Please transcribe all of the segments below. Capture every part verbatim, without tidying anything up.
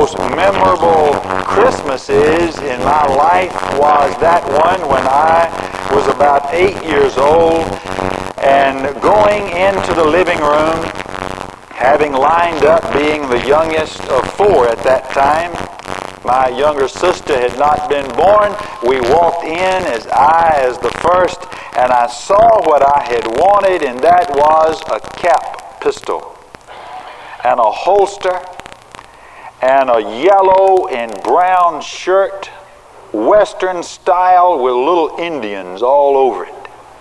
most memorable Christmases in my life was that one when I was about eight years old and going into the living room, having lined up being the youngest of four at that time. My younger sister had not been born. We walked in as I as the first, and I saw what I had wanted, and that was a cap pistol and a holster and a yellow and brown shirt, Western style with little Indians all over it.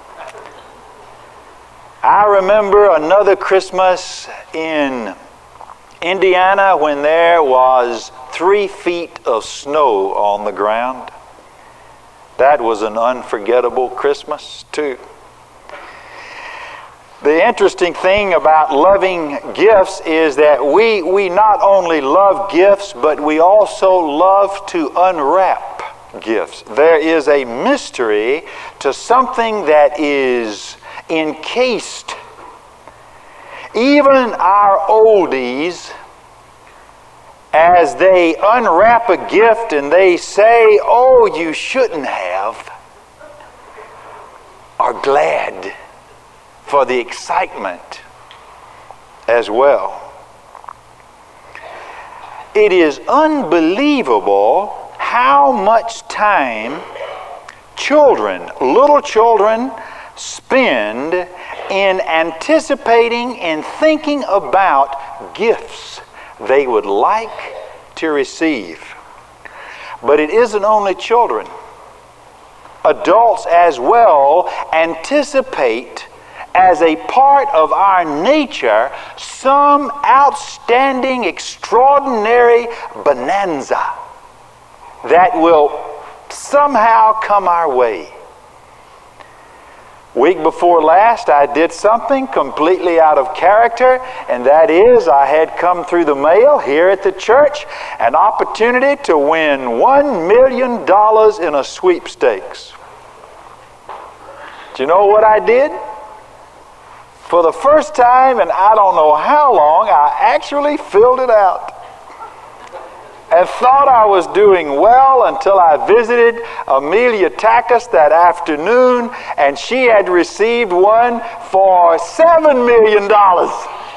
I remember another Christmas in Indiana when there was three feet of snow on the ground. That was an unforgettable Christmas too. The interesting thing about loving gifts is that we, we not only love gifts, but we also love to unwrap gifts. There is a mystery to something that is encased. Even our oldies, as they unwrap a gift and they say, "Oh, you shouldn't have," are glad for the excitement as well. It is unbelievable how much time children, little children, spend in anticipating and thinking about gifts they would like to receive. But it isn't only children. Adults as well anticipate as a part of our nature some outstanding, extraordinary bonanza that will somehow come our way. Week before last, I did something completely out of character, and that is I had come through the mail here at the church an opportunity to win one million dollars in a sweepstakes. Do you know what I did? For the first time in I don't know how long, I actually filled it out and thought I was doing well until I visited Amelia Tackus that afternoon, and she had received one for seven million dollars.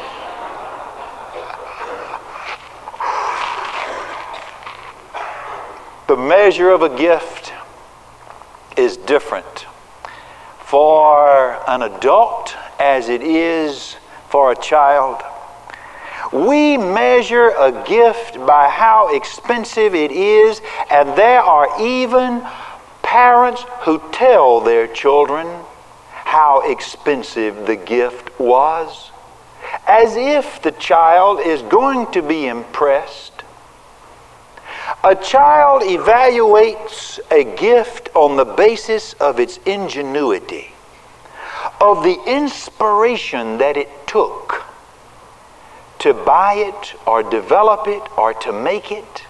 The measure of a gift is different for an adult as it is for a child. We measure a gift by how expensive it is, and there are even parents who tell their children how expensive the gift was, as if the child is going to be impressed. A child evaluates a gift on the basis of its ingenuity, of the inspiration that it took to buy it or develop it or to make it.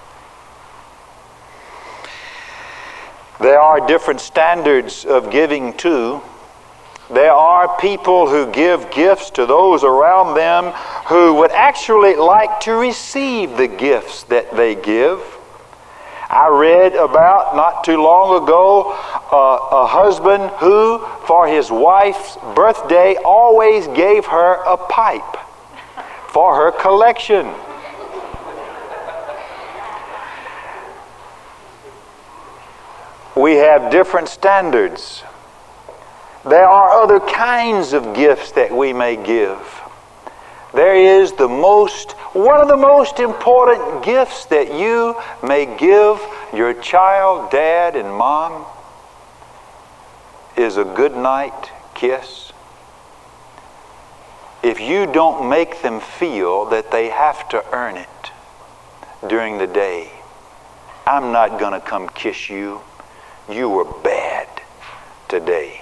There are different standards of giving too. There are people who give gifts to those around them who would actually like to receive the gifts that they give. I read about not too long ago uh, a husband who for his wife's birthday always gave her a pipe for her collection. We have different standards. There are other kinds of gifts that we may give. There is the most, one of the most important gifts that you may give your child, dad, and mom is a good night kiss. If you don't make them feel that they have to earn it during the day, I'm not going to come kiss you. You were bad today.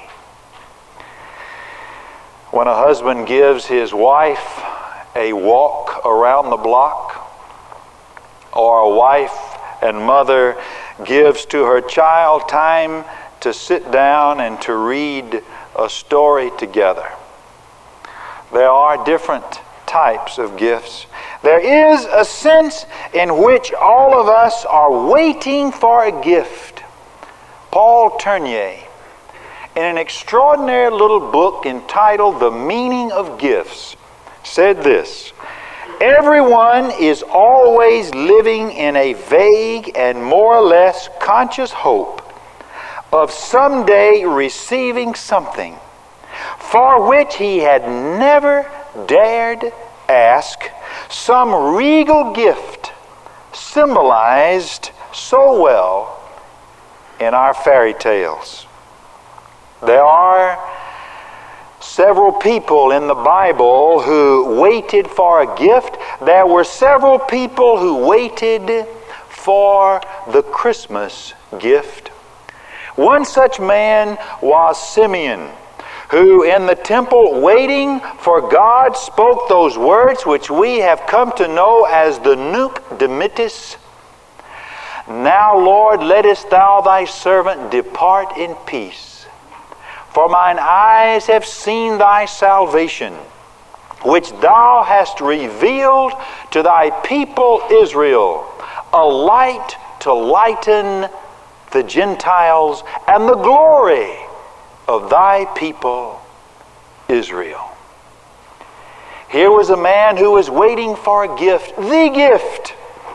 When a husband gives his wife a walk around the block, or a wife and mother gives to her child time to sit down and to read a story together, there are different types of gifts. There is a sense in which all of us are waiting for a gift. Paul Tournier, in an extraordinary little book entitled The Meaning of Gifts, said this: everyone is always living in a vague and more or less conscious hope of someday receiving something for which he had never dared ask, some regal gift symbolized so well in our fairy tales. There are several people in the Bible who waited for a gift. There were several people who waited for the Christmas gift. One such man was Simeon, who in the temple waiting for God spoke those words which we have come to know as the Nunc Dimittis. Now, Lord, lettest thou thy servant depart in peace. For mine eyes have seen thy salvation, which thou hast revealed to thy people Israel, a light to lighten the Gentiles and the glory of thy people Israel. Here was a man who was waiting for a gift, the gift.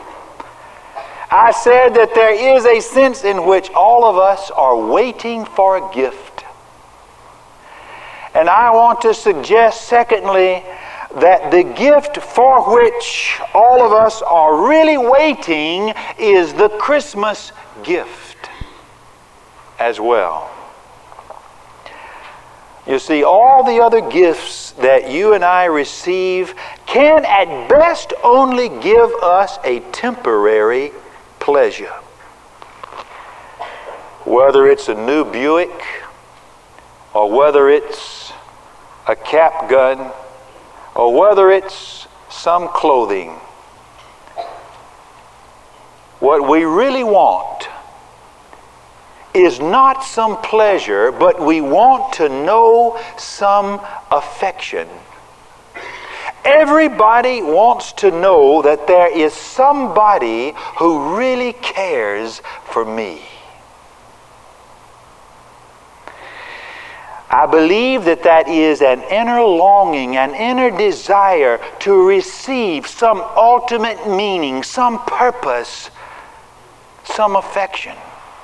I said that there is a sense in which all of us are waiting for a gift. And I want to suggest, secondly, that the gift for which all of us are really waiting is the Christmas gift as well. You see, all the other gifts that you and I receive can at best only give us a temporary pleasure. Whether it's a new Buick, or whether it's a cap gun, or whether it's some clothing, what we really want is not some pleasure, but we want to know some affection. Everybody wants to know that there is somebody who really cares for me. I believe that that is an inner longing, an inner desire to receive some ultimate meaning, some purpose, some affection.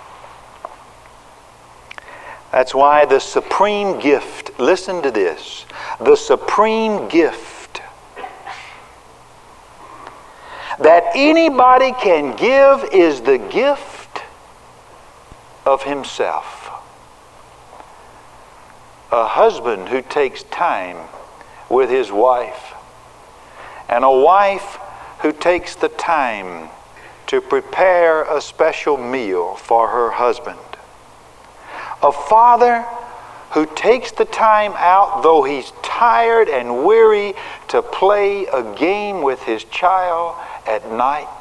That's why the supreme gift, listen to this, the supreme gift that anybody can give is the gift of himself. A husband who takes time with his wife, and a wife who takes the time to prepare a special meal for her husband. A father who takes the time out, though he's tired and weary, to play a game with his child at night.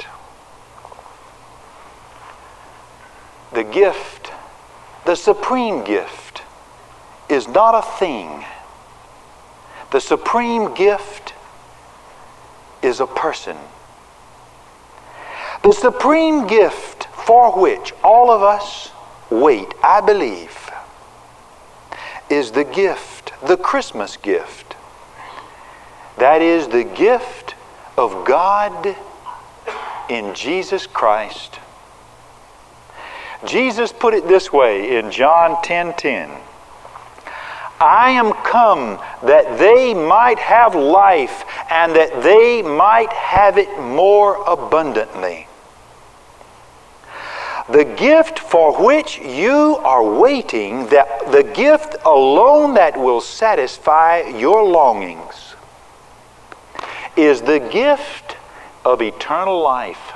The gift, the supreme gift, is not a thing. The supreme gift is a person. The supreme gift for which all of us wait, I believe, is the gift, the Christmas gift. That is the gift of God in Jesus Christ. Jesus put it this way in John ten ten. I am come that they might have life, and that they might have it more abundantly. The gift for which you are waiting, that the gift alone that will satisfy your longings, is the gift of eternal life.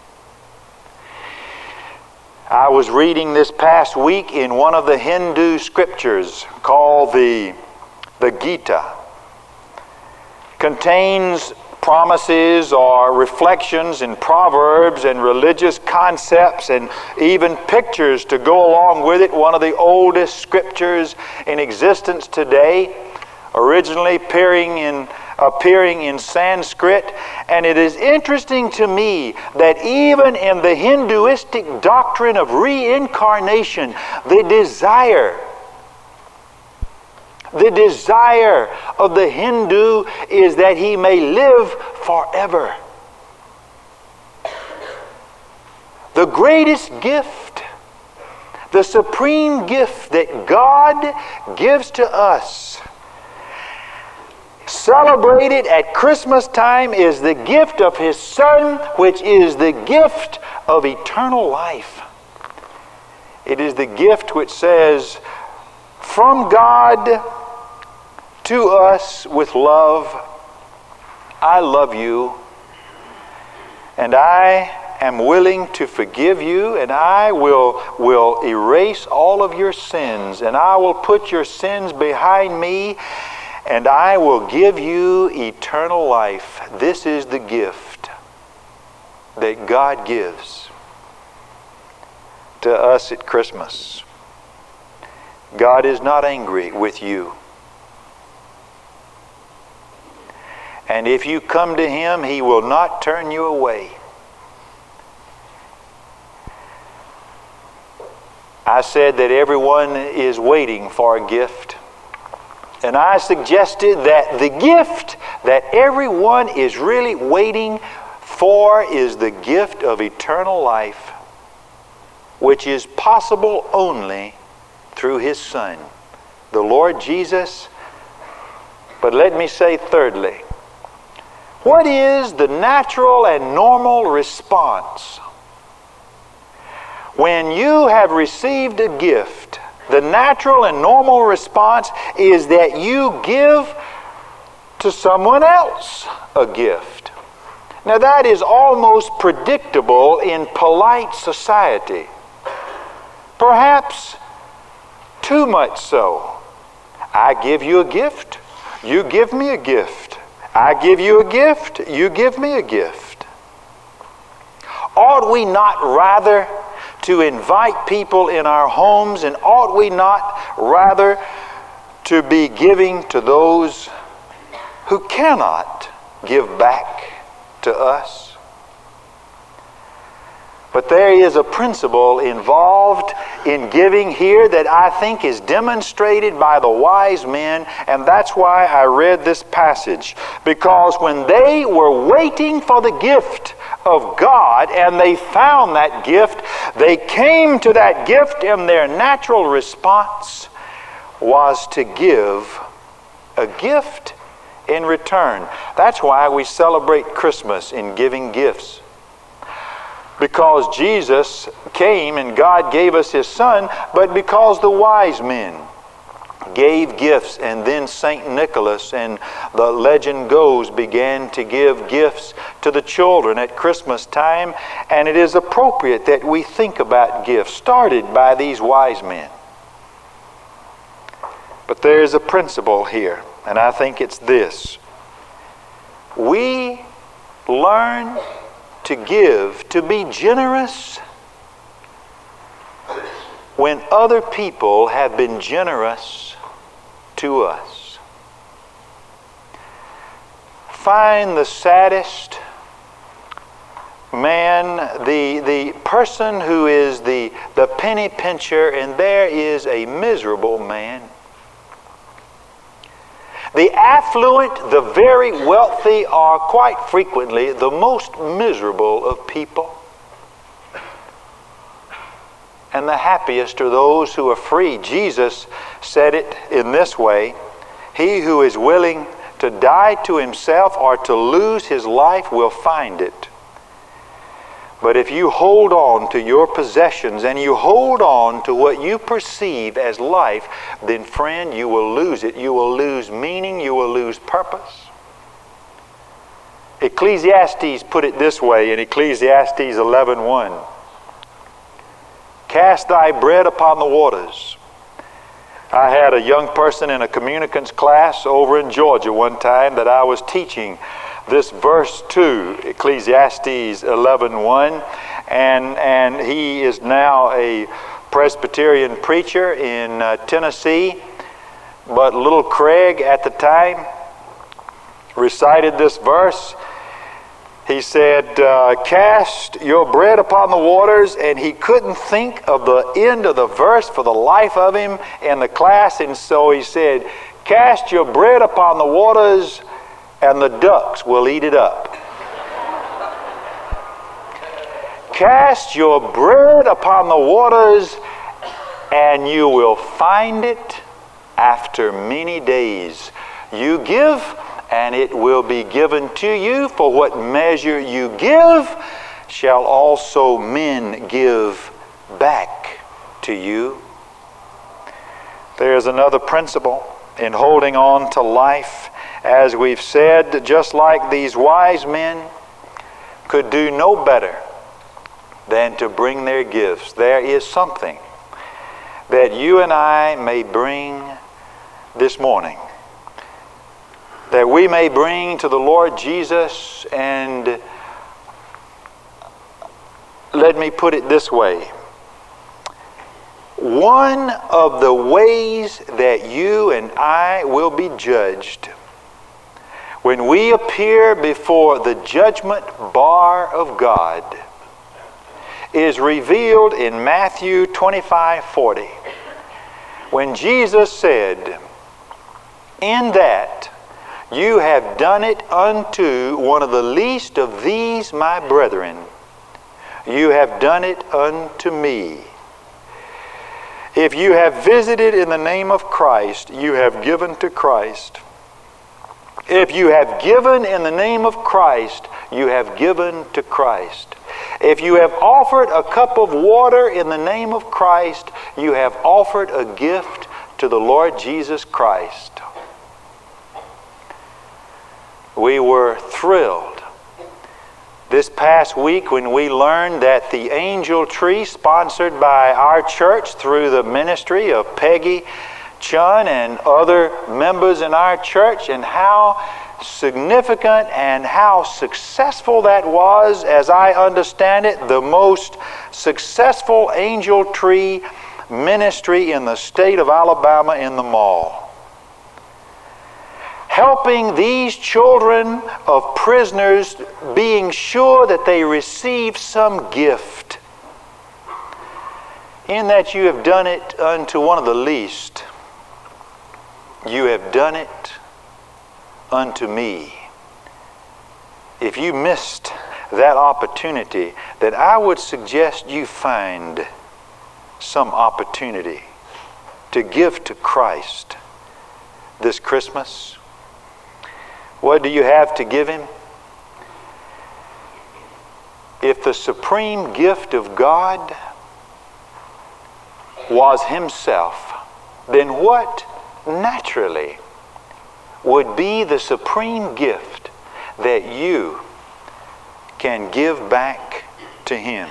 I was reading this past week in one of the Hindu scriptures called the, the Gita. Contains promises or reflections and proverbs and religious concepts and even pictures to go along with it. One of the oldest scriptures in existence today, originally appearing in appearing in Sanskrit. And it is interesting to me that even in the Hinduistic doctrine of reincarnation, the desire, the desire of the Hindu is that he may live forever. The greatest gift, the supreme gift that God gives to us, celebrated at Christmas time, is the gift of His Son, which is the gift of eternal life. It is the gift which says, from God to us with love, I love you, and I am willing to forgive you, and I will, will erase all of your sins, and I will put your sins behind me, and I will give you eternal life. This is the gift that God gives to us at Christmas. God is not angry with you. And if you come to Him, He will not turn you away. I said that everyone is waiting for a gift. And I suggested that the gift that everyone is really waiting for is the gift of eternal life, which is possible only through His Son, the Lord Jesus. But let me say thirdly, what is the natural and normal response when you have received a gift? The natural and normal response is that you give to someone else a gift. Now that is almost predictable in polite society. Perhaps too much so. I give you a gift, you give me a gift. I give you a gift, you give me a gift. Ought we not rather to invite people in our homes, and ought we not rather to be giving to those who cannot give back to us? But there is a principle involved in giving here that I think is demonstrated by the wise men, and that's why I read this passage. Because when they were waiting for the gift of God and they found that gift, they came to that gift, and their natural response was to give a gift in return. That's why we celebrate Christmas in giving gifts. Because Jesus came and God gave us His Son, but because the wise men gave gifts, and then Saint Nicholas, and the legend goes, began to give gifts to the children at Christmas time. And it is appropriate that we think about gifts started by these wise men. But there is a principle here, and I think it's this. We learn to give, to be generous when other people have been generous to us. Find the saddest man, the, the person who is the, the penny pincher, and there is a miserable man. The affluent, the very wealthy are quite frequently the most miserable of people. And the happiest are those who are free. Jesus said it in this way: he who is willing to die to himself or to lose his life will find it. But if you hold on to your possessions and you hold on to what you perceive as life, then friend, you will lose it. You will lose meaning. You will lose purpose. Ecclesiastes put it this way in Ecclesiastes eleven one. Cast thy bread upon the waters. I had a young person in a communicants class over in Georgia one time that I was teaching this verse to, Ecclesiastes eleven one, and and he is now a Presbyterian preacher in uh, Tennessee, but little Craig at the time recited this verse, he said, uh, cast your bread upon the waters, and he couldn't think of the end of the verse for the life of him in the class, and so he said, cast your bread upon the waters, and the ducks will eat it up. Cast your bread upon the waters, and you will find it after many days. You give, and it will be given to you. For what measure you give, shall also men give back to you. There's another principle in holding on to life. As we've said, just like these wise men could do no better than to bring their gifts, there is something that you and I may bring this morning, that we may bring to the Lord Jesus. And let me put it this way. One of the ways that you and I will be judged when we appear before the judgment bar of God is revealed in Matthew twenty-five forty, when Jesus said, in that you have done it unto one of the least of these my brethren, you have done it unto me. If you have visited in the name of Christ, you have given to Christ. If you have given in the name of Christ, you have given to Christ. If you have offered a cup of water in the name of Christ, you have offered a gift to the Lord Jesus Christ. We were thrilled this past week when we learned that the Angel Tree, sponsored by our church through the ministry of Peggy Chun and other members in our church, and how significant and how successful that was. As I understand it, the most successful Angel Tree ministry in the state of Alabama in the mall. Helping these children of prisoners, being sure that they receive some gift, in that you have done it unto one of the least, you have done it unto me. If you missed that opportunity, then I would suggest you find some opportunity to give to Christ this Christmas. What do you have to give Him? If the supreme gift of God was Himself, then what naturally would be the supreme gift that you can give back to Him?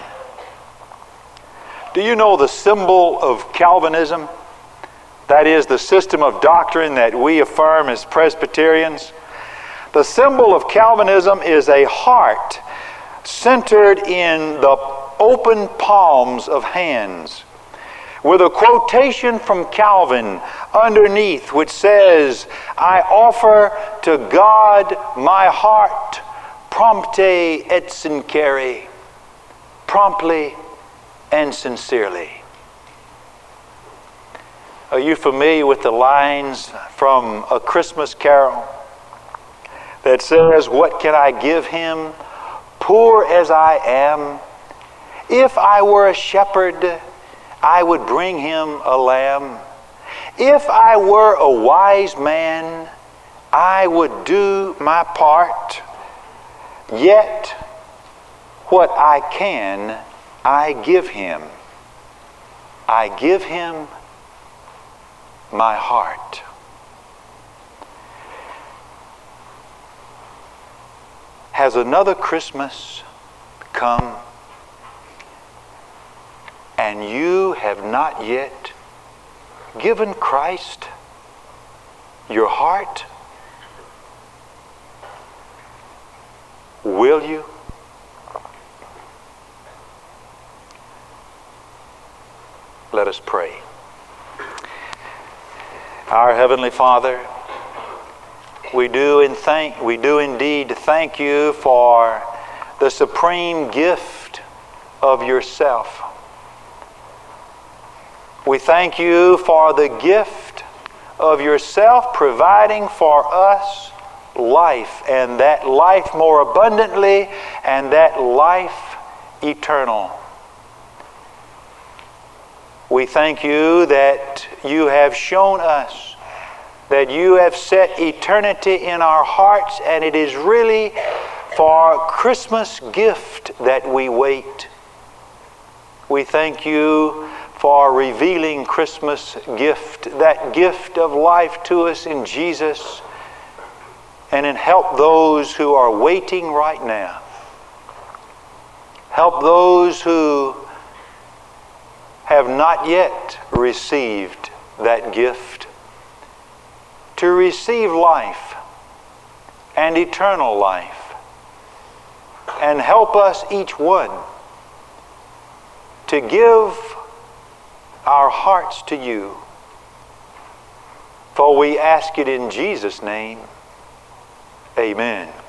Do you know the symbol of Calvinism? That is the system of doctrine that we affirm as Presbyterians. The symbol of Calvinism is a heart centered in the open palms of hands, with a quotation from Calvin underneath which says, I offer to God my heart, prompte et sincere, promptly and sincerely. Are you familiar with the lines from A Christmas Carol that says, what can I give Him, poor as I am? If I were a shepherd, I would bring Him a lamb. If I were a wise man, I would do my part. Yet what I can, I give Him. I give Him my heart. Has another Christmas come and you have not yet given Christ your heart? Will you? Let us pray. Our Heavenly Father, We do and thank we do indeed thank you for the supreme gift of yourself. We thank you for the gift of yourself providing for us life, and that life more abundantly, and that life eternal. We thank you that you have shown us that you have set eternity in our hearts, and it is really for Christmas gift that we wait. We thank you for revealing Christmas gift, that gift of life to us in Jesus, and in help those who are waiting right now. Help those who have not yet received that gift to receive life and eternal life. And help us each one to give our hearts to you. For we ask it in Jesus' name. Amen.